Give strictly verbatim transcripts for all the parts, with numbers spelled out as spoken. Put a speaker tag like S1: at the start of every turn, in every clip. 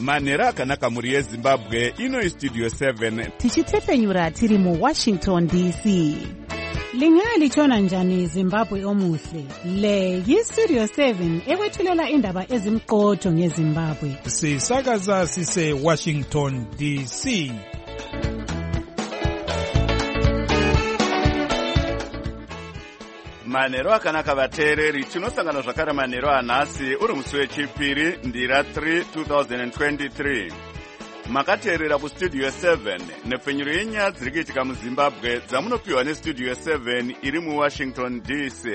S1: manhero akanaka mhuri yezimbabwe. Ino istudio seven
S2: tichitefenyura tiri muwashington D C. Lingalitshona njani Zimbabwe omuhle? Le yistudio seven ekwethulela indaba ezimqotho ngeZimbabwe.
S3: Sisakaza sise Washington D C.
S1: manhero akanaka vateereri, tinosangana zvakare manhero anhasi uri musi wechipiri ndira three two thousand twenty-three. Makateerera kustudio seven nepfenyuro yenyaya dziri kuitika muzimbabwe dzamunopiwa nestudio seven iri muwashington D C.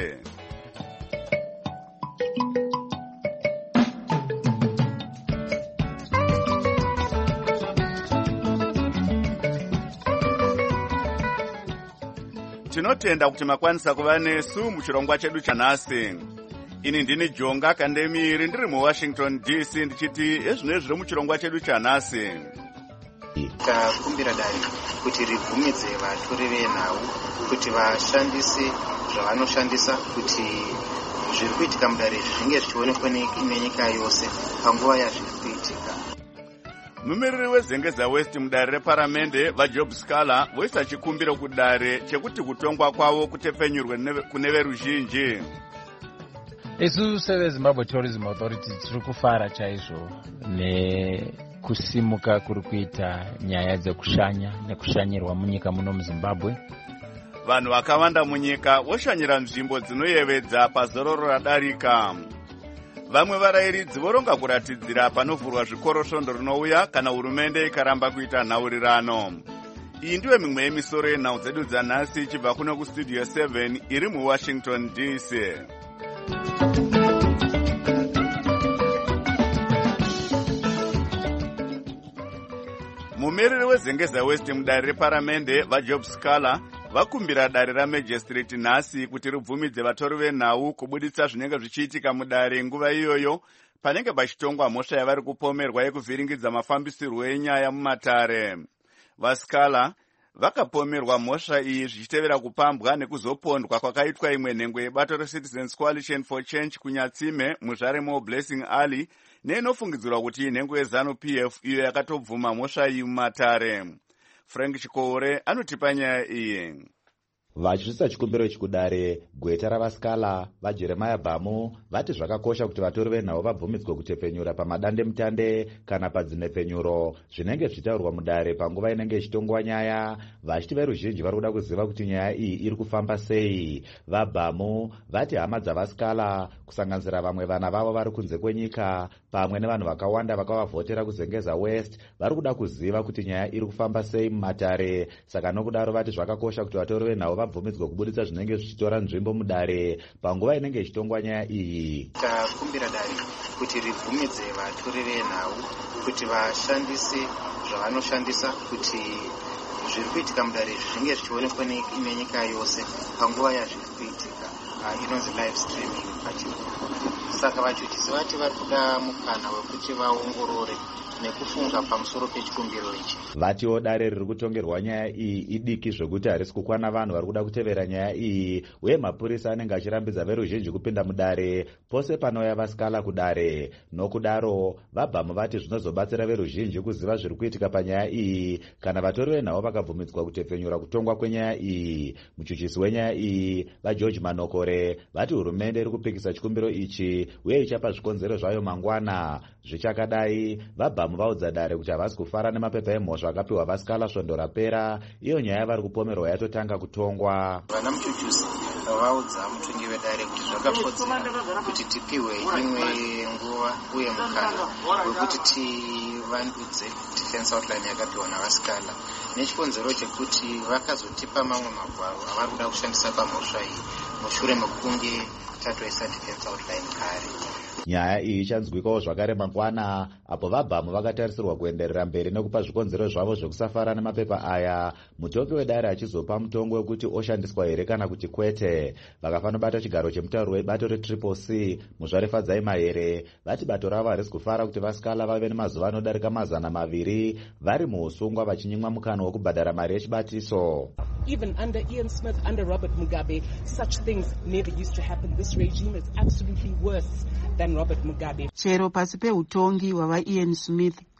S1: Tinotenda kuti makwanisa kuva nesu muchirongwa chedu chanhasi. Ini ndini Jonga Kandemiri ndiri muWashington D C ndichiti ezvino zviri muchirongwa chedu chanhasi.
S4: Takumbira dare kuti ribvumidze vatori venhau kuti vashandise zvavanoshandisa kuti zviri kuitika mudare zvinge zvichionekwa nenyika yose panguva yazviri kuitika.
S1: Mumiriri wezengeza West mudare reparamende vaJob Scala voisa chikumbiro kudare chekuti kutongwa kwavo kutefenyurwe kune veruzhinji.
S5: Isu seveZimbabwe Tourism Authority tiri kufara chaizvo nekusimuka kuri kuita nyaya dzekushanya nekushanyirwa munyika muno muZimbabwe.
S1: Vanhu vakawanda munyika voshanyira nzvimbo dzinoyevedza pazororo radarika. Vamwe varayiridzi voronga kuratidzira panovhurwa zvikoro svondo rinouya kana hurumende ikaramba kuita nhaurirano. Iyi ndiyo mimwe yemisoro yenhau dzedu dzanhasi ichibva kuno kustudio seven iri muWashington D C. Mumiriri wezengeza West mudare reparamende vaJob Scala vakumbira dare ramagistrate nhasi kuti ribvumidze vatori venhau kubuditsa zvinenge zvichiitika mudare nguva iyoyo panenge pachitongwa mhosva yavari kupomerwa yekuvhiringidza mafambisirwo enyaya mumatare. VaScala vakapomerwa mhosva iyi zvichitevera kupambwa nekuzopondwa kwakaitwa imwe nhengo yebato reCitizens Coalition for Change kunyatsime muzvare moBlessing Ali neinofungidzirwa kuti inhengo yeZanu-P F iyo yakatobvuma mhosva iyi mumatare. Frank Chikore anotipa nyaya iyi.
S6: Vachisvitsa chikumbiro ichi kudare, gweta ravaScala vaJeremiah Bhamu vati zvakakosha kuti vatori venhau vabvumidzwe kutepfenyura pamadande mutande kana padzinepfenyuro zvinenge zvichitaurwa mudare panguva inenge ichitongwa nyaya, vachiti veruzhinji vari kuda kuziva kuti nyaya iyi iri kufamba sei. VaBhamu vati hama dzavaScala kusanganisira vamwe vana vavo vari kunze kwenyika pamwe nevanhu vakawanda vakavavhotera kuzengeza West vari kuda kuziva kuti nyaya iri kufamba sei mumatare. Saka nokudaro vati zvakakosha kuti vatori venhau vabvumidzwe kubuditsa zvinenge zvichitora nzvimbo mudare panguva inenge ichitongwa nyaya iyi.
S4: Takumbira dare kuti ribvumidze vatori venhau kuti vashandise zvavanoshandisa kuti zviri kuitika mudare zvinge zvichionekwa nenyika yose panguva yazviri kuitika. Inonzi live streaming pachirungu. Saka vachuchisi vati vari kuda mukana wekuti vaongorore nekufunga pamusoro pechikumbiro ichi.
S6: Vatiwo dare riri kutongerwa nyaya iyi idiki zvokuti harisi kukwana vanhu vari kuda kutevera nyaya iyi, uye mapurisa anenge achirambidza veruzhinji kupinda mudare pose panouya vaScala kudare. Nokudaro vaBhamu vati zvinozobatsira veruzhinji kuziva zviri kuitika panyaya iyi kana vatori venhau vakabvumidzwa kutepfenyura kutongwa kwenyaya iyi. Muchuchisi wenyaya iyi vaGeorge Manokore vati hurumende iri kupikisa chikumbiro ichi uye ichapa zvikonzero zvayo mangwana. Zvichakadai vaBhamu vaudza dare kuti havasi kufara nemapepa emhosva akapiwa vaScala svondo rapera, iyo nyaya vari kupomerwa yatotanga kutongwa.
S4: Vana muchuchisi vaudza mutongi wedare kuti zvakakodzera kuti tipiwe imwe nguva uye mukana wekuti tivandudze defense outline yakapiwa navaScala nechikonzero chekuti vakazotipa mamwe magwaro avari kuda kushandisa pamhosva iyi mushure mekunge tatoisa defense outline kare.
S6: Nyaya iyi ichanzwikawo zvakare mangwana apo vaBhamu vakatarisirwa kuenderera mberi nekupa zvikonzero zvavo zvekusafara nemapepa aya, mutoki wedare achizopa mutongo wekuti oshandiswa here kana kuti kwete. Vakafanobata chigaro chemutauro webato reTriple C muzvare Fadzai Mahere vati bato ravo harisi kufara kuti vaScala vave nemazuva anodarika mazana maviri vari muusungwa vachinyimwa mukana wokubhadhara mari yechibatiso.
S7: Even under Ian Smith, under Robert Mugabe, such things never used to happen. This regime is absolutely worse than Robert Mugabe.
S2: Chero pasi peutongi hwava Ian Smith,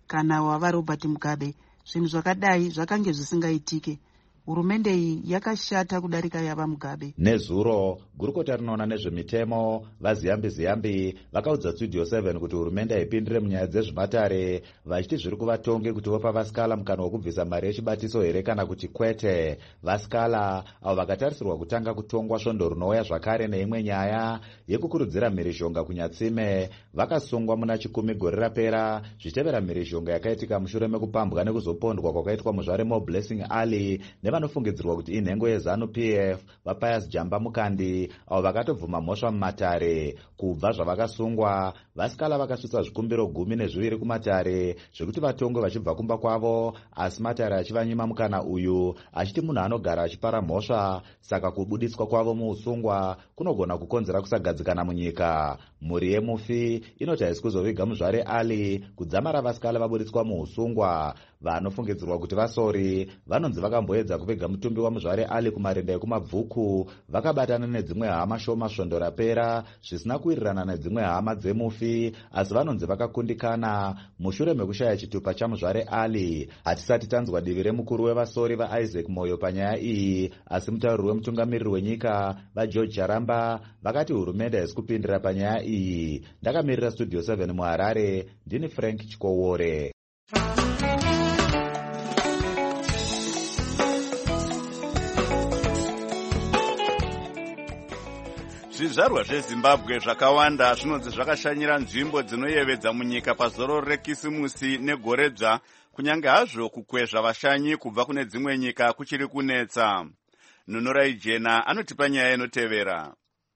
S8: kana wava Robert Mugabe, zvinhu zvakadai zvakange zvisingaitike. Hurumende iyi yakashata kudarika yava Mugabe.
S6: Nezuro, gurukota rinoona nezvemitemo vaziyambi ziyambi vakaudza Studio seven kuti hurumende haipindire munyaya dzezvimatare, vachiti zviri kuvatonge kuti vopa vasikala mukana wokubvisa mari yechibatiso here kana kuti kwete. Vasikala avo vakatarisirwa kutanga kutongwa svondo rinouya zvakare neimwe nyaya yekukurudzira mhirizhonga kunyatsime vakasungwa muna chikumi gore rapera zvichitevera mhirizhonga yakaitika mushure mekupambwa nekuzopondwa kwakaitwa muzvare Mo Blessing Ali nevanofungidzirwa kuti inhengo yeZanu P F vaPius Jamba Mukandi avo vakatobvuma mhosva mumatare. Kubva zvavakasungwa, vasikala vakasvitsa zvikumbiro gumi nezviviri kumatare zvekuti vatongwe vachibva kumba kwavo, asi matare achivanyima mukana uyu achiti munhu anogara achipara mhosva, saka kubuditswa kwavo muusungwa kunogona kukonzera kusagadzikana munyika. Mhuri yemufi inoti haisi kuzoviga muzvare Ali kudzamara vasikala vabuditswa muusungwa. Vanofungidzirwa kuti vasori vanonzi vakamboedza kuviga mutumbi wamuzvare Ali kumarinda ekumabvuku, vakabatana nedzimwe hama shoma svondo rapera zvisina kuwirirana nedzimwe hama dzemufi, asi vanonzi vakakundikana mushure mekushaya chitupa chamuzvare Ali. Hatisati tanzwa divi remukuru wevasori vaIsaac Moyo panyaya iyi, asi mutauriri wemutungamiriri wenyika vaGeorge Charamba vakati hurumende haisi kupindira panyaya iyi. Ndakamirira Studio seven muHarare, ndini Frank Chikowore.
S1: Zvizvarwa zveZimbabwe zvakawanda zvinonzi zvakashanyira nzvimbo dzinoyevedza munyika pazoro rekisimusi negoredzva, kunyange hazvo kukwezva vashanyi kubva kune dzimwe nyika kuchiri kunetsa. Nunorai Jena anotipa nyaya inotevera.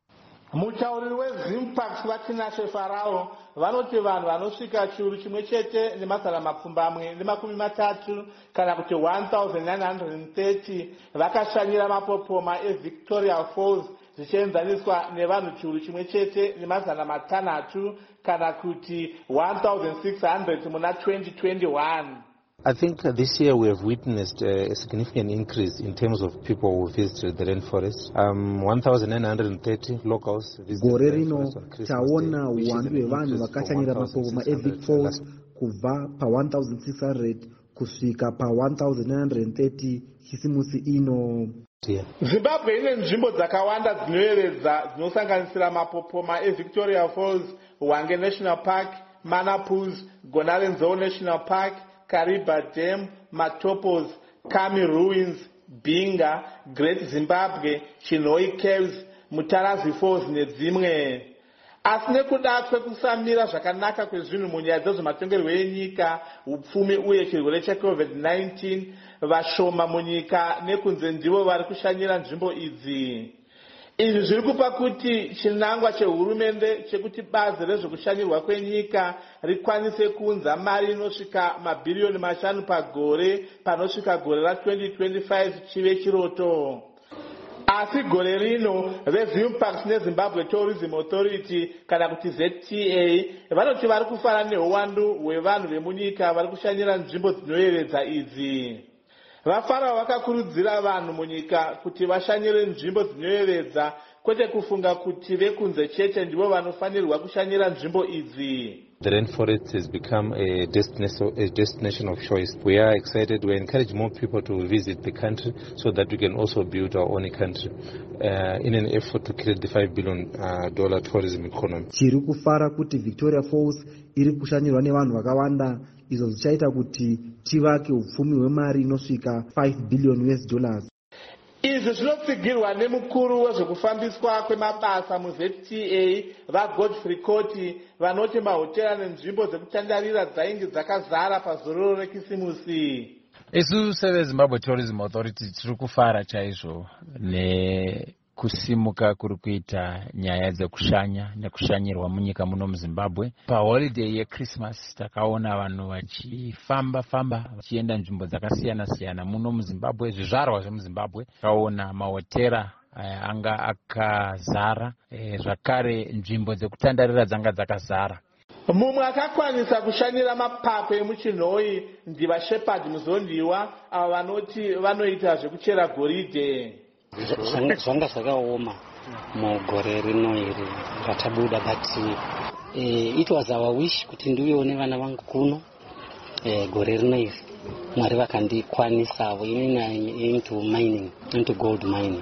S9: Mutauriri weZimpact vaTinashe Farao vanoti vanhu vanosvika chiuru chimwe chete nemazana mapfumbamwe nemakumi matatu kana kuti one thousand nine hundred thirty vakashanyira mapopoma eVictoria Falls zvichienzaniswa nevanhu chiuru chimwe chete nemazana matanhatu kana kuti one thousand six hundred muna twenty twenty-one.
S10: I think this year we have witnessed uh, a significant increase in terms of people who visited the rainforest. Um, one thousand nine hundred thirty locals visited
S11: gore
S10: the
S11: rino
S10: rainforest on Christmas
S11: taona
S10: Day,
S11: uwandu hwevanhu vakashanyira mapopoma eVic Falls kubva pa one thousand six hundred kusvika pa one thousand nine hundred thirty chisimusi ino.
S9: Zimbabwe ine nzvimbo dzakawanda dzinoyevedza dzinosanganisira mapopoma eVictoria Falls, Hwange National Park, Manapus, Gonarenzou National Park, Kariba Dam, Matopos, Kami Ruins, Binga, Great Zimbabwe, Chinoi Caves, Mutarazi Falls nedzimwe. Asi nekuda kwekusamira zvakanaka kwezvinhu munyaya dzezvematongerwo enyika, upfumi uye chirwere cheCovid nineteen, vashoma munyika nekunze ndivo vari kushanyira nzvimbo idzi. Izvi zviri kupa kuti chinangwa chehurumende chekuti bazi rezvekushanyirwa kwenyika rikwanise kuunza mari inosvika mabhiriyoni mashanu pagore panosvika gore ra-twenty twenty-five chive chiroto. Asi gore rino veZimpact neZimbabwe Tourism Authority kana kuti Z T A vanoti vari kufara neuwandu hwevanhu vemunyika vari kushanyira nzvimbo dzinoyevedza idzi. Vafarao vakakurudzira vanhu munyika kuti vashanyire nzvimbo dzinoyevedza, kwete kufunga kuti vekunze chete ndivo vanofanirwa kushanyira nzvimbo idzi.
S10: The rainforest has become a destination, a destination of choice. We are excited. We encourage more people to visit the country so that we can also build our own country uh, in an effort to create the five billion dollar uh, tourism economy.
S11: Chiri kufara kuti Victoria Falls iri kushanyirwa nevanhu vakawanda, izvo zvichaita kuti tivake upfumi hwemari inosvika five billion U S dollars.
S9: Izvi zvinotsigirwa nemukuru wezvekufambiswa kwemabasa muZ T A vaGodfrey Koti vanoti mahotera nenzvimbo dzekutandarira dzainge dzakazara pazororo rekisimusi.
S5: Isu seveZimbabwe Tourism Authority tiri kufara chaizvo nekusimuka kuri kuita nyaya dzekushanya nekushanyirwa munyika muno muZimbabwe. Paholiday yeChristmas takaona vanhu vachifamba famba vachienda nzvimbo dzakasiyana siyana muno muZimbabwe, zvizvarwa zvemuZimbabwe. Takaona mahotera anga akazara, zvakare nzvimbo dzekutandarira dzanga dzakazara.
S9: Mumwe akakwanisa kushanyira mapapu emuchinhoi ndiva Shepherd Muzondiwa, ava vanoti vanoita zvekuchera goridhe.
S12: Zvanga zvakaoma mugore rino iri ratabuda, but uh, it was our wish kuti ndiuyewo nevana vangu kuno eh, gore rino iri Mwari vakandikwanisawo inini into mining, into gold mining.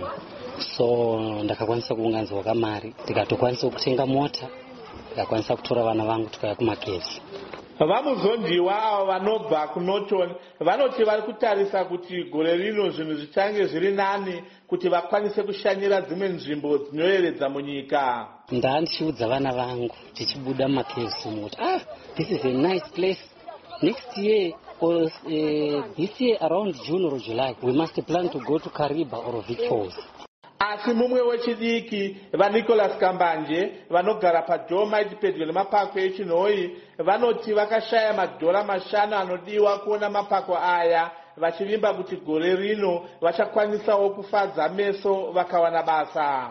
S12: So ndakakwanisa kuunganidzwa kamari ndikatokwanisa kutenga mota ndikakwanisa kutora vana vangu tikauya kumakezi.
S9: Vamuzondiwa avo vanobva kuNorton vanoti vari kutarisa kuti gore rino zvinhu zvichange zviri nani kuti vakwanise kushanyira dzimwe nzvimbo dzinoyevedza munyika.
S12: Ndaa ndichiudza vana vangu tichibuda mumakezi muti ah this is a nice place. Next year or uh, this year around June or July we must plan to go to Kariba or Vic Falls.
S9: Asi mumwe wechidiki vaNicholas Kambanje vanogara paDolomite pedyo nemapako echinhoi vanoti vakashaya madhora mashanu anodiwa kuona mapako aya vachivimba kuti gore rino vachakwanisawo kufadza meso vakawana basa.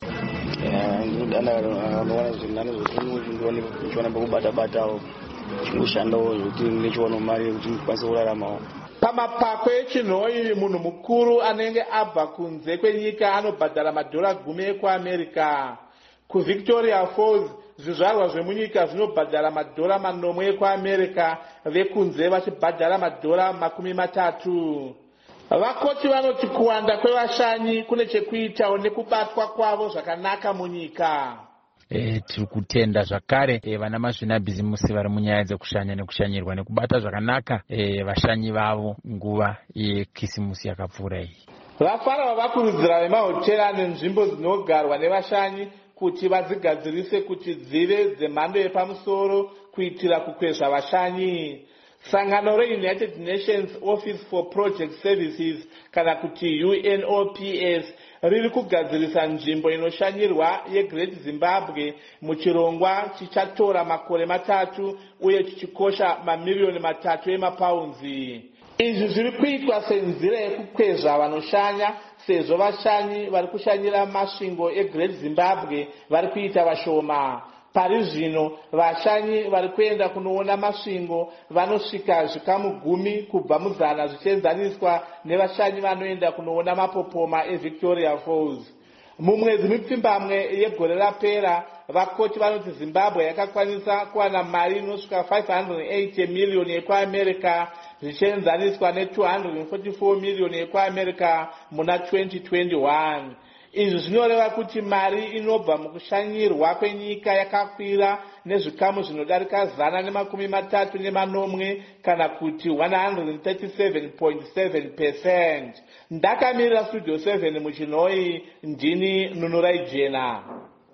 S13: Ndinodana anowana zvinhu zvokuchiona pekubata-batawo chingoshandawo zvokuti nechiwana mari yekuti ndikwanise kuraramawo.
S9: Pamapako echinhoi munhu mukuru anenge abva kunze kwenyika anobhadhara madhora gumi ekuAmerica. KuVictoria Falls zvizvarwa zvemunyika zvinobhadhara madhora manomwe ekuAmerica, vekunze vachibhadhara madhora makumi matatu. Vakoti vanoti kuwanda kwevashanyi kune chekuitawo nekubatwa kwavo zvakanaka munyika.
S5: E, tiri kutenda zvakare e, vana mazvinabhizimusi vari munyaya dzekushanya nekushanyirwa nekubata zvakanaka e, vashanyi vavo nguva yekisimusi yakapfuura iyi.
S9: Vafara vakurudzira vemahoteri ane nzvimbo dzinogarwa nevashanyi kuti vadzigadzirise kuti dzive dzemhando yepamusoro kuitira kukwezva vashanyi. Sangano reUnited Nations Office for Project Services kana kuti U N O P S riri kugadzirisa nzvimbo inoshanyirwa yeGreat Zimbabwe muchirongwa chichatora makore matatu uye chichikosha mamiliyoni matatu emapaunzi. Izvi zviri kuitwa senzira yekukwezva vanoshanya sezvo vashanyi vari kushanyira masvingo eGreat Zimbabwe vari kuita vashoma. Pari zvino vashanyi vari kuenda kunoona masvingo vanosvika zvikamu gumi kubva muzana zvichienzaniswa nevashanyi vanoenda kunoona mapopoma eVictoria Falls. Mumwedzi mipfumbamwe yegore rapera vakoti vanoti Zimbabwe yakakwanisa kuwana mari inosvika five hundred eighty million ekuAmerica zvichienzaniswa ne two hundred forty-four million ekuAmerica muna twenty twenty-one. Izvi zvinoreva kuti mari inobva mukushanyirwa kwenyika yakakwira nezvikamu zvinodarika zana nemakumi matatu nemanomwe kana kuti one hundred thirty-seven point seven percent. Ndakamirira Studio seven muchinhoi, ndini Nunurai Jena.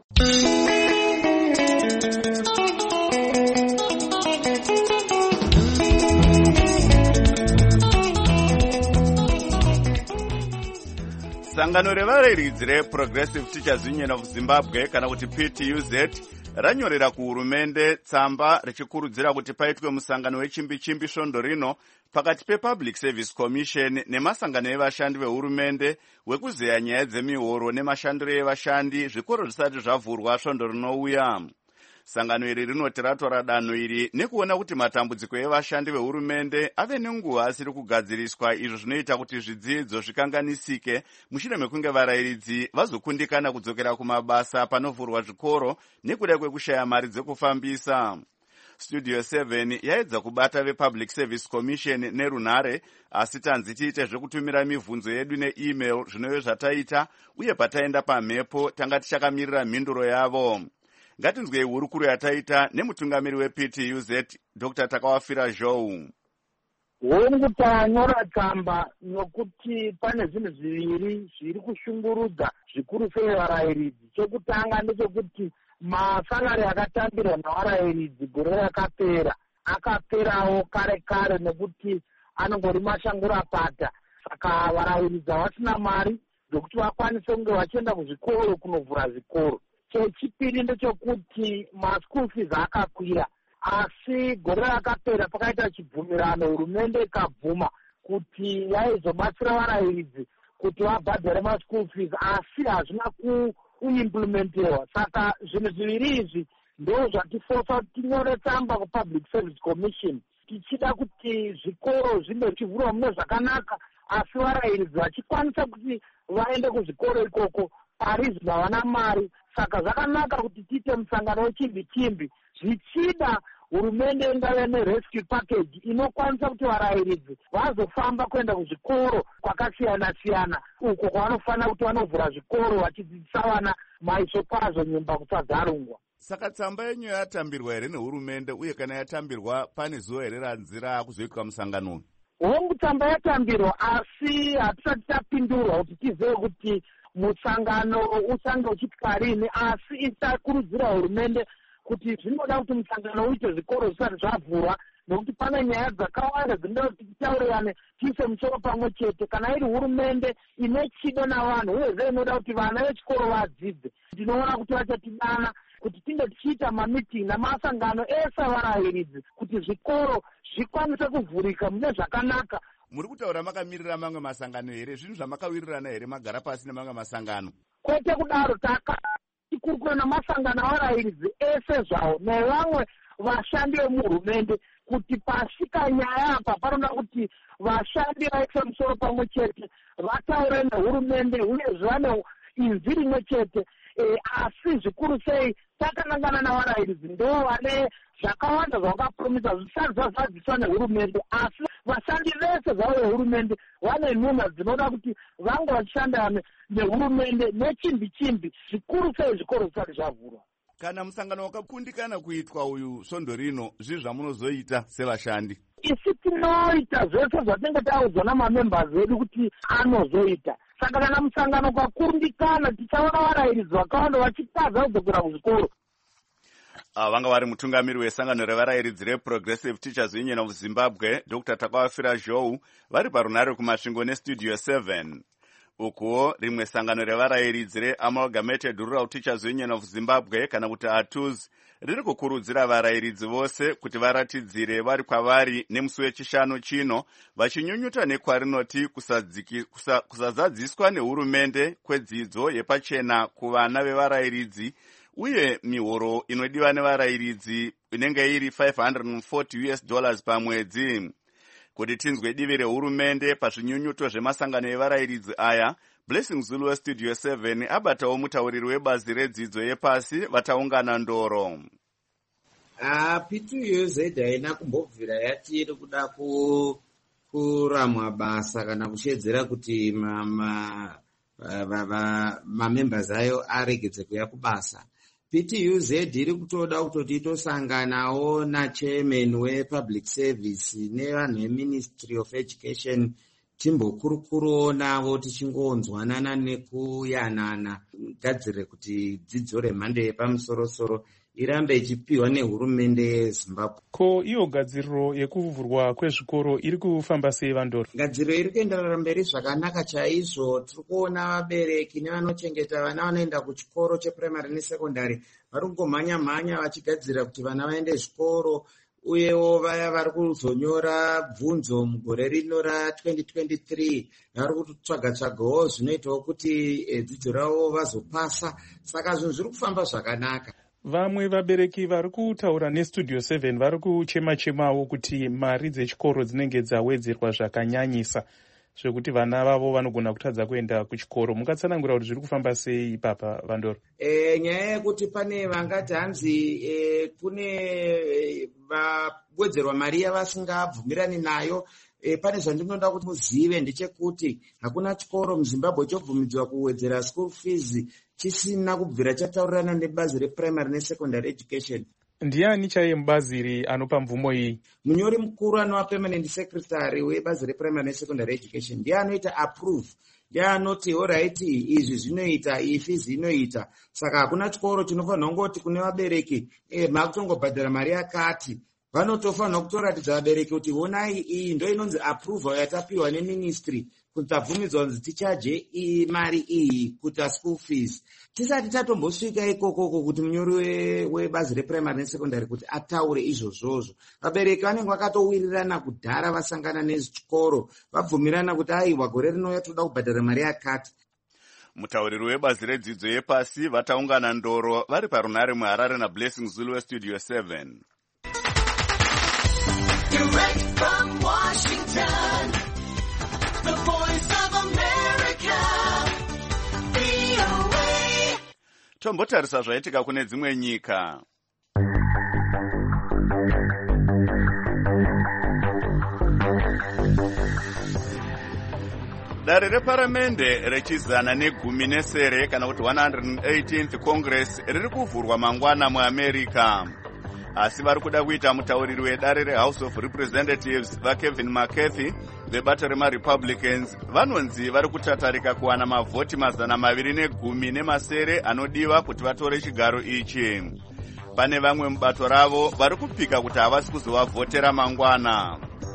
S1: Sangano revareridzi reProgressive Teachers Union of Zimbabwe kana kuti P T U Z ranyorera kuhurumende tsamba richikurudzira kuti paitwe musangano wechimbi-chimbi svondo rino pakati pePublic Service Commission nemasangano evashandi vehurumende wekuzeya nyaya dzemihoro nemashandiro evashandi zvikoro zvisati zvavhurwa svondo rinouya. Sangano iri rinoti ratora danho iri nekuona kuti matambudziko evashandi vehurumende ave nenguva asiri kugadziriswa, izvo zvinoita kuti zvidzidzo zvikanganisike mushure mekunge varayiridzi vazokundikana kudzokera kumabasa panovhurwa zvikoro nekuda kwekushaya mari dzekufambisa. Studio seven yaedza kubata vePublic Service Commission nerunhare, asi tanzi tiite zvekutumira mibvunzo yedu neemail zvinove zvataita, uye pataenda pamhepo tanga tichakamirira mhinduro yavo. Ngatinzwei hurukuro yataita nemutungamiri weP T U Z Doctor Takawafira Zhou.
S14: Hongu tanyora tsamba nokuti pane zvinhu zviviri zviri kushungurudza zvikuru sei varayiridzi. Chekutanga ndechekuti masalari akatambirwa navarayiridzi gore rakapera akaperawo kare kare nekuti anongori mashangura pata. Saka varayiridzi havasina mari dzokuti vakwanise kunge vachienda kuzvikoro kunovhura zvikoro. Chechipiri ndechekuti maschool fees akakwira, asi gore rakapera pakaita chibvumirano hurumende ikabvuma kuti yaizobatsira varayiridzi kuti vabhadhare maschool fees, asi hazvina kuimplementewa. Saka zvinhu zviviri izvi ndo zvatifosa kuti tinyore tsamba kuPublic Service Commission tichida kuti zvikoro zvinge zvichivhurwa mune zvakanaka, asi varayiridzi vachikwanisa kuti vaende kuzvikoro ikoko pari zvino havana mari. Saka zvakanaka kuti tiite musangano wechimbi-chimbi zvichida hurumende ingave nerescue package inokwanisa kuti varayiridzi vazofamba kuenda kuzvikoro kwakasiyana-siyana uko kwavanofanira kuti vanovhura zvikoro vachidzidzisa vana maiso kwazvo nyumba kusagarungwa.
S1: Saka tsamba yenyu yatambirwa here nehurumende, uye kana yatambirwa pane zuva here ranzira kuzoitwa musangano?
S14: Hongu tsamba yatambirwa, asi hatisati tapindurwa kuti tizive kuti musangano usange uchitwa rini, asi itakurudzira hurumende kuti zvinoda kuti musangano uite zvikoro zvisati zvavhurwa, nokuti pane nyaya dzakawanda dzinoda kuti titaurirane tiise musoro pamwe chete. Kana iri hurumende ine chido navanhu uyezve inoda kuti vana vechikoro vadzidze, ndinoona kuti vachatidana kuti tinge tichiita mamiting namasangano ese avarayiridzi kuti zvikoro zvikwanise kuvhurika mune zvakanaka.
S1: Muri kutaura makamirira mamwe masangano here? Zvinhu zvamakawirirana here magara pasi nemamwe masangano?
S14: Kwete kudaro, takakurukura namasangano avarayiridzi ese zvawo nevamwe vashandi vemuhurumende kuti pasvika nyaya apa panoda kuti vashandi vaise musoro pamwe chete vataure nehurumende uyezve vane inzwi rimwe chete. E, asi zvikuru sei takanangana navarayiridzi ndo vane zvakawanda zvavakapromisa zvisati zvazadziswa nehurumende, asi vashandi vese zvavo vehurumende vane nhunha dzinoda kuti vange vachishanda nehurumende nechimbi chimbi, zvikuru sei zvikoro zvisati zvavhurwa.
S1: Kana musangano wakakundikana kuitwa uyu svondo rino, zvii zvamunozoita sevashandi?
S14: Isi tinoita zvese zvatinenge taudzwa namamembers edu kuti anozoita. Saka kana musangano kwakundikana tichaona varayiridzi vakawanda vachitaza kudzokera kuzvikoro.
S1: Vanga vari mutungamiri wesangano revarayiridzi reProgressive Teachers Union of Zimbabwe, Doctor Takawafira Zhou, vari parunare kumasvingo nestudio seven. Ukuwo rimwe sangano revarayiridzi reAmalgamated Rural Teachers Union of Zimbabwe kana kuti A T U Z riri kukurudzira varayiridzi vose kuti varatidzire vari kwavari nemusi wechishanu chino, vachinyunyuta nekwarinoti kusazadziswa nehurumende kwedzidzo yepachena kuvana vevarayiridzi uye mihoro inodiwa nevarayiridzi inenge iri five hundred forty U S dollars pamwedzi. Kuti tinzwe divi rehurumende pazvinyunyuto zvemasangano evarayiridzi aya, Blessing Zulu westudio seven abatawo mutauriri webazi redzidzo yepasi vataungana ndoro.
S15: Ah, P two U Z haina kumbobvira yati iri kuda ku kuramwa basa kana kushedzera kuti ma mamembers ayo aregedze kuya kubasa. P T U Z iri kutoda kutoti itosanganawo nachairman wepublic service nevanhu veministry of education timbokurukuro navo tichingonzwanana nekuyanana gadzire kuti dzidzo remhando yepamusorosoro irambe ichipiwa nehurumende yeZimbabwe.
S16: Ko iyo gadziriro yekuvhurwa kwezvikoro iri kufamba sei Vandoro?
S15: Gadziriro iri kuenderera mberi zvakanaka chaizvo. Tiri kuona vabereki nevanochengeta vana vanoenda kuchikoro cheprimary nesekondari vari kungomhanya-mhanya vachigadzira kuti vana vaende zvikoro, uyewo vaya vari kuzonyora bvunzo mugore rino ratwenty twenty-three vari kutsvaga-tsvagawo zvinoitawo kuti dzidzo ravo vazopasa. Saka zvinhu zviri kufamba zvakanaka.
S16: Vamwe vabereki vari kutaura nestudio seven vari kuchema-chemawo kuti mari dzechikoro dzinenge dzawedzerwa zvakanyanyisa zvekuti vana vavo vanogona kutadza kuenda kuchikoro. Mungatsanangura kuti zviri kufamba sei ipapa Vandoro?
S15: E, nyaya yekuti pane vangati hanzi e, kune e, vawedzerwa mari yavasingabvumirani nayo. E, pane zvandinoda kuti muzive ndechekuti hakuna chikoro muZimbabwe chobvumidzwa kuwedzera school fees chisina kubvira chataurirana nebazi reprimary nesecondary education.
S16: Ndiani chaiye mubazi iri anopa mvumo iyi?
S15: Munyori mukuru anova permanent secretary webazi reprimary nesecondary education ndiye anoita approve, ndiye anoti alright izvi zvinoita iyi fees inoita. Saka hakuna chikoro chinofanira kungoti kune vabereki eh makutongobhadhara mari yakati. Vanotofanira kutoratidza vabereki kuti honai iyi ndo inonzi approval yatapiwa neministry kuti tabvumidzwa kunzi tichaje iyi mari iyi kuita school fees. Tisati tatombosvika ikokoko kuti munyori webazi reprimary nesecondary kuti ataure izvozvozvo. Vabereki vanenge vakatowirirana kudhara vasangana nezvichikoro vabvumirana kuti aiwa gore rinouya toda kubhadhara mari yakati.
S1: Mutauriri webazi redzidzo yepasi vataungana ndoro vari parunare muHarare naBlessing Zulu westudio seven.
S17: Direct from Washington, the voice of America, V O A.
S1: Tombotarisa zvaitika kune dzimwe nyika. Dare reparamende rechizana negumi nesere kana kuti one hundred eighteenth Congress riri kuvhurwa mangwana muAmerica. Asi vari kuda kuita mutauriri wedare reHouse of Representatives vaKevin McCarthy vebato remaRepublicans vanonzi vari kutatarika kuwana mavhoti mazana maviri negumi nemasere anodiwa kuti vatore chigaro ichi. Pane vamwe mubato ravo vari kupika kuti havasi kuzovavhotera mangwana.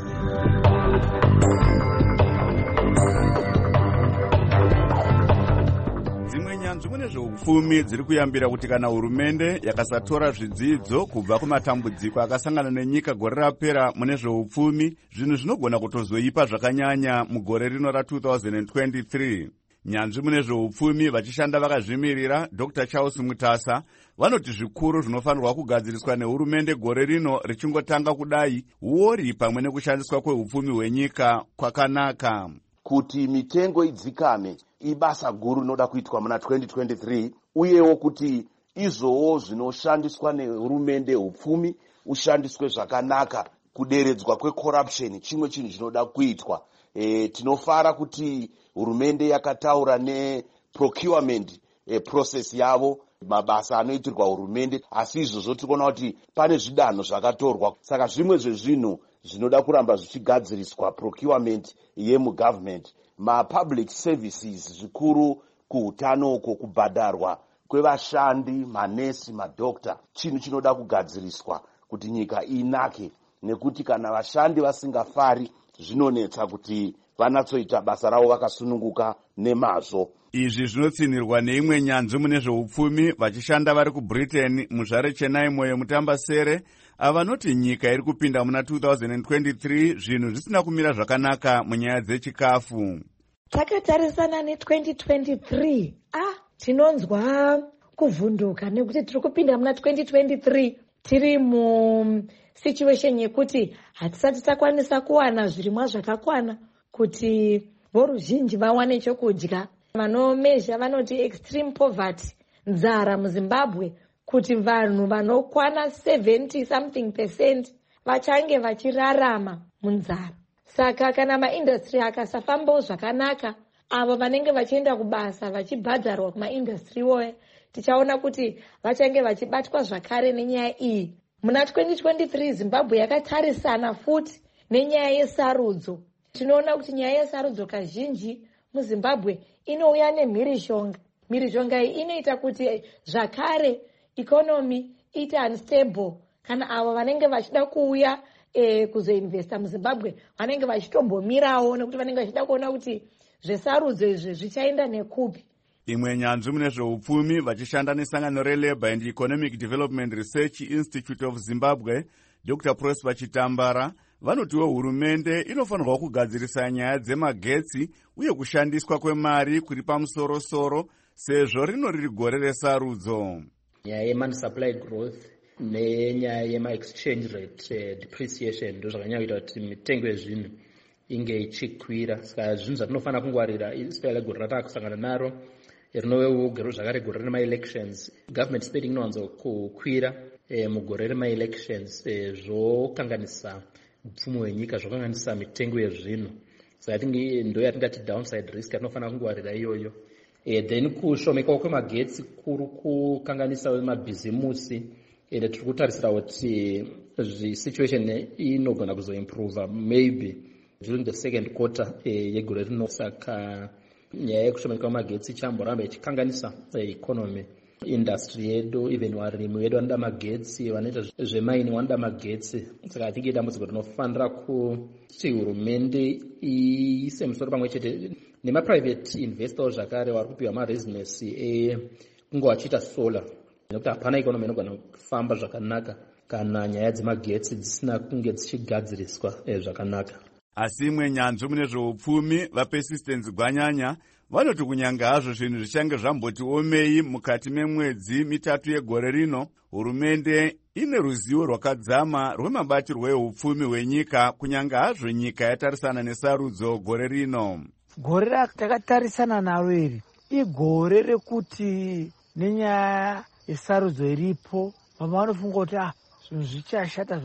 S1: Dzimwe nyanzvi mune zveupfumi dziri kuyambira kuti kana hurumende yakasatora zvidzidzo kubva kumatambudziko akasangana nenyika gore rapera mune zveupfumi, zvinhu zvinogona kutozoipa zvakanyanya mugore rino ra two thousand twenty-three. Nyanzvi mune zveupfumi vachishanda vakazvimirira Doctor Charles Mutasa vanoti zvikuru zvinofanirwa kugadziriswa nehurumende gore rino richingotanga kudai uori pamwe nekushandiswa kweupfumi hwenyika kwakanaka.
S18: Kuti mitengo idzikame ibasa guru rinoda kuitwa muna twenty twenty-three, uyewo kuti izvowo zvinoshandiswa nehurumende upfumi ushandiswe zvakanaka. Kuderedzwa kwecorruption chimwe chinhu chinoda kuitwa. E, tinofara kuti hurumende yakataura neprocurement e, process yavo mabasa anoitirwa hurumende, asi izvozvo tikuona kuti pane zvidanho zvakatorwa. Saka zvimwe zvezvinhu zvinoda kuramba zvichigadziriswa procurement yemugovernment, mapublic services zvikuru kuutano uko kubhadharwa kwevashandi, manesi, madokta, chinhu chinoda kugadziriswa kuti nyika inake, nekuti kana vashandi vasingafari zvinonetsa kuti vanatsoita basa ravo vakasununguka nemazvo.
S1: Izvi zvinotsinirwa neimwe nyanzvi mune zveupfumi vachishanda vari kuBritain muzvare Chennai moyo mutambasere avanoti nyika iri kupinda muna two thousand twenty-three zvinhu zvisina kumira zvakanaka munyaya dzechikafu.
S19: Takatarisana ne twenty twenty-three, ah tinonzwa kuvhunduka nekuti tiri kupinda muna twenty twenty-three tiri mu situation yekuti hatisati takwanisa kuwana zvirimwa zvakakwana kuti voruzhinji vawane chokudya. Vanomezha vanoti extreme poverty, nzara muZimbabwe, kuti vanhu vanokwana seventy something percent vachange vachirarama munzara. Saka kana maindustry akasafambawo zvakanaka, avo vanenge vachienda kubasa vachibhadharwa kumaindustry woye, tichaona kuti vachange vachibatwa zvakare nenyaya iyi. Muna twenty twenty-three Zimbabwe yakatarisana futi nenyaya yesarudzo. Tinoona kuti nyaya yesarudzo kazhinji muZimbabwe inouya nemhirishonga. Mhirishonga iyi inoita kuti zvakare economy ite unstable. Kana avo vanenge vachida kuuya e, kuzoinvesta muZimbabwe vanenge vachitombomirawo nekuti vanenge vachida kuona kuti zvesarudzo izvi zvichaenda nekupi.
S1: Imwe nyanzvi mune zveupfumi vachishanda nesangano reLabour and Economic Development Research Institute of Zimbabwe, Doctor Prosper Chitambara, vanotiwo hurumende inofanirwa kugadzirisa nyaya dzemagetsi uye kushandiswa kwemari kuri pamusoro-soro sezvo rino riri gore resarudzo.
S20: Nyaya yemani supply growth nenyaya yema-exchange rate uh, depreciation ndo zvakanyanya kuita kuti mitengo yezvinhu inge ichikwira. Saka zvinhu zvatinofanira kungwarira especially gore ratakusangana naro rinogero zvakare gore rema-elections. Government spending inowanzo kukwira eh, mugore rema-elections eh, zvokanganisa upfumi hwenyika, zvokanganisa mitengo yezvinhu. So I think ndo yatingati downside risk yatinofanira kungwarira iyoyo. Eh, then kushomekawo kwemagetsi kuri kukanganisa mabhizimusi. Ende tiri kutarisira kuti situation inogona kuzoimprove maybe during the second quarter eh, yegore rino. Saka nyaya yekushomeka kwemagetsi ichamboramba ichikanganisa eh, economy. Industry yedu, even varimi vedu vanoda magetsi, vanoita zvemaini vanoda magetsi. Saka atingi dambudziko rinofanira kuti hurumende iise musoro pamwe chete nemaprivate investors zvakare vari kupiwa marezinesi ekunge vachiita solar, nekuti hapana ikonomi inogona kufamba zvakanaka kana nyaya dzemagetsi dzisina kunge dzichigadziriswa eh, zvakanaka.
S1: Asi imwe nyanzvi mune zveupfumi vaPersistence Gwanyanya vanoti kunyanga hazvo zvinhu zvichange zvamboti omei mukati memwedzi mitatu yegore rino, hurumende ine ruzivo rwakadzama rwemabatirwo eupfumi hwenyika kunyanga hazvo nyika yatarisana nesarudzo gore rino.
S21: Gore ratakatarisa naro iri igore rekuti nenyaya yesarudzo iripo vamwe vanofunga kuti ah zvinhu zvichashata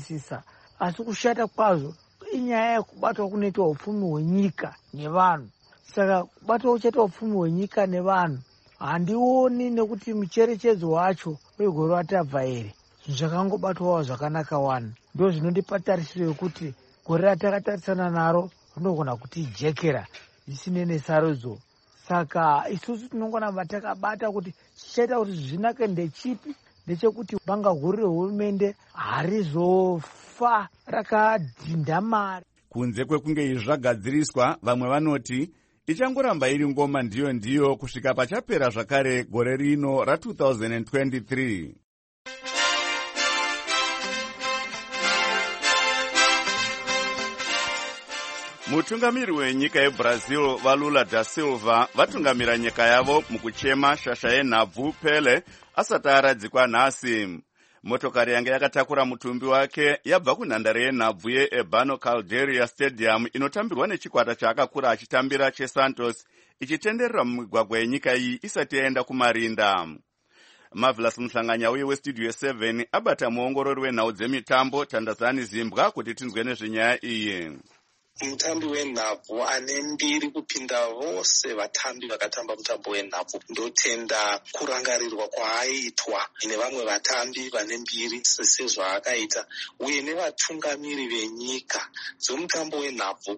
S21: zvakanyanyisisa, asi kushata kwazvo inyaya yekubatwa kunoitwa upfumi hwenyika nevanhu. saka kubatawo chete upfumi hwenyika nevanhu handioni, nekuti mucherechedzo wacho wegore ratabva here zvinhu zvakangobatwawo zvakanaka wani. Ndo zvinondipa tarisiro yekuti gore ratakatarisana naro rinogona kutijekera zvisine nesarudzo. Saka isusu tinongona takabata kuti chichaita kuti zvinake ndechipi, ndechekuti banga guru rehurumende harizofa rakadhinda mari.
S1: Kunze kwekunge izvi zvagadziriswa, vamwe vanoti ichangoramba iri ngoma ndiyo ndiyo kusvika pachapera zvakare gore rino ra two thousand twenty-three. Mutungamiri wenyika yeBrazil vaLula da Silva vatungamira nyika yavo mukuchema shasha yenhabvu Pele asati aradzikwa nhasi. Motokari yange yakatakura mutumbi wake yabva kunhandare yenhabvu yeEbano Calderia Stadium inotambirwa nechikwata chaakakura achitambira cheSantos ichitenderera mumigwagwa yenyika iyi isati yaenda kumarinda. Marvelous Muhlanganyauye westudio seven abata muongorori wenhau dzemitambo Tandazani Zimbwa kuti tinzwe nezvenyaya iyi.
S3: Mutambi wenhabvu ane mbiri kupinda vose vatambi vakatamba mutambo wenhabvu ndotenda kurangarirwa kwaaitwa nevamwe vatambi vane mbiri sezvaakaita uye nevatungamiri venyika dzomutambo wenhabvu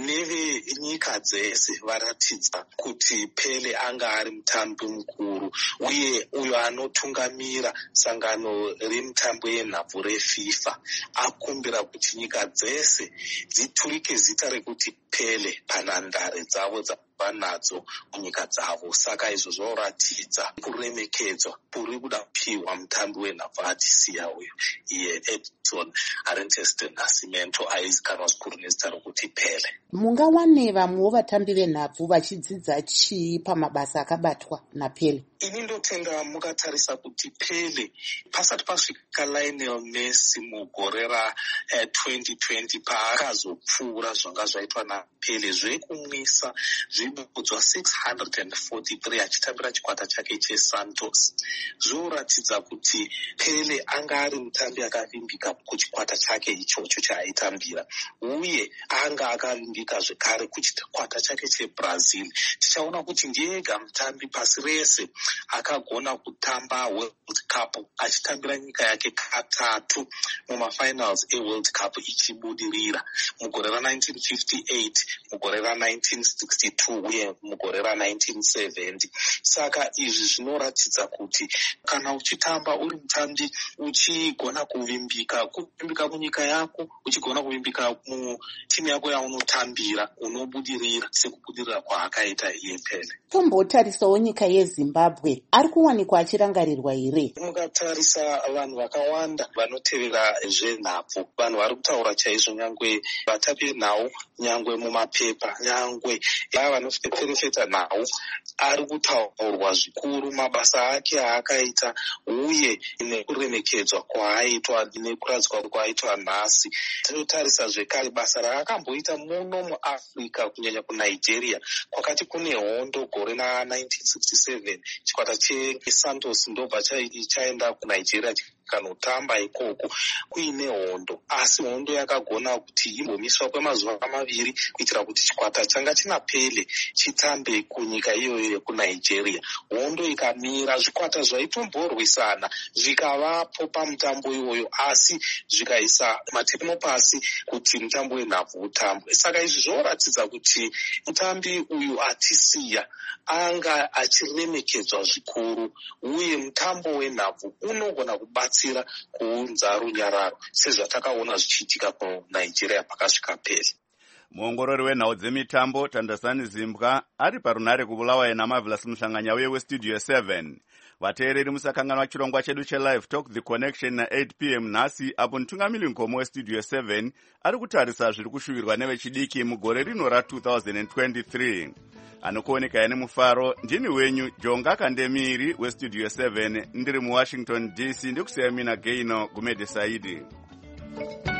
S3: nevenyika dzese varatidza kuti Pele anga ari mutambi mukuru uye uyo anotungamira sangano remutambo yenhabvu reFIFA akumbira kuti nyika dzese dziturike zita rekuti Pele panhandare dzavo dzavanadzo munyika dzavo. Saka izvo zvoratidza kuremekedzwa kuri kuda kupiwa mutambi wenhabvu atisiya uyu iye Edson Arantes do Nascimento aizikanwa zvikuru nezita rokuti Pele.
S22: Mungawane vamwewo vatambi venhabvu vachidzidza chii pamabasa akabatwa naPele?
S3: Ini ndotenda mukatarisa kuti Pele pasati pasvika Lionel Messi mugore ra eh, twenty twenty paakazopfuura zvanga zvaitwa naPele zvekumwisa zvibudzwa six hundred forty-three achitambira chikwata chake cheSantos, zvoratidza kuti Pele anga ari mutambi akavimbika kuchikwata chake ichocho chaaitambira uye anga akavimbika zvekare kuchikwata chake cheBrazil. Tichaona kuti ndiyega mutambi pasi rese akagona kutamba World Cup achitambira nyika yake katatu mumafinals eWorld Cup ichibudirira mugore ra nineteen fifty-eight, mugore ra nineteen sixty-two uye mugore ra nineteen seventy. Saka izvi zvinoratidza kuti kana uchitamba uri mutambi uchigona kuvimbika kuvimbika munyika yako, uchigona kuvimbika mutimu yako yaunotambira, unobudirira sekubudirira kwaakaita iye Pele.
S22: Tombotarisawo nyika yeZimbabwe, ari kuwanikwa achirangarirwa here?
S3: Mukatarisa vanhu vakawanda vanotevera zvenhabvu, vanhu vari kutaura chaizvo, nyangwe vatambi nhau, nyangwe mumapepa, nyangwe vanofefeta nhau, ari kutaurwa zvikuru mabasa ake aakaita uye nekuremekedzwa kwaaitwa nekuradzwa kwaaitwa nhasi. Tinotarisa zvekare basa raakamboita muno muAfrica kunyanya kuNigeria kwakati kune hondo gore na nineteen sixty-seven chikwata cheSantos ndobva chaenda kuNigeria kanotamba ikoko kuine hondo, asi hondo yakagona kuti imbomiswa kwemazuva maviri kuitira kuti chikwata changa china Pele chitambe kunyika iyoyo yekuNigeria. Hondo ikamira, zvikwata zvaitomborwisana zvikavapo pamutambo iwoyo asi zvikaisa matemo pasi kuti mutambo wenhabvu utambwe. Saka izvi zvoratidza kuti mutambi uyu atisiya anga achiremekedzwa zvikuru uye mutambo wenhabvu unogona kubatsira kuunza runyararo sezvatakaona zvichiitika kuNigeria pakasvika Pele.
S1: Muongorori wenhau dzemitambo Tandazani Zimbwa ari parunhare kubulawayo naMarvelous Muhlanganyauye westudio seven. Vateereri musakanganwa chirongwa chedu chelive talk The Connection na eight p m nhasi apo mutungamiri nkomo westudio seven ari kutarisa zviri kushuvirwa nevechidiki mugore rino ra two thousand twenty-three. Anokuoneka ine mufaro ndini wenyu Jonga Kandemiri westudio seven ndiri muWashington D C ndikusiya mina Gaino Gumede Saidi.